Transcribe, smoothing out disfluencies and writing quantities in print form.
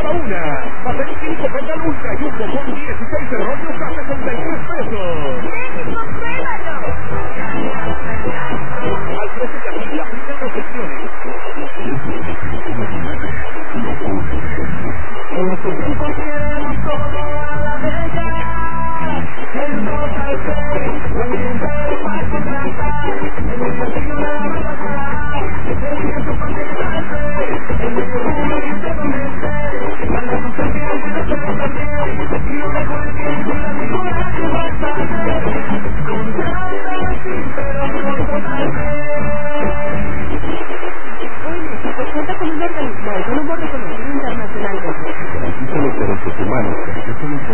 cada una. Batería 5 Pedal Ultra y un botón 16 de rollos a 63 pesos. ¡Pruébalo! Al precio de aquí, aplican recepciones. En este tiempo queremos todo a la bella. El total play, la gente va a contratar. En el castillo de la verdad, el viento para que salse. El medio mundo y te convence. Manda tu serpiente, no se deja bien. Y no dejo el tiempo y la mejora que vas a hacer. Contrata sí, pero no total play. Oye, México cuenta con un organismo reconocido internacionalmente. Garantiza los derechos humanos.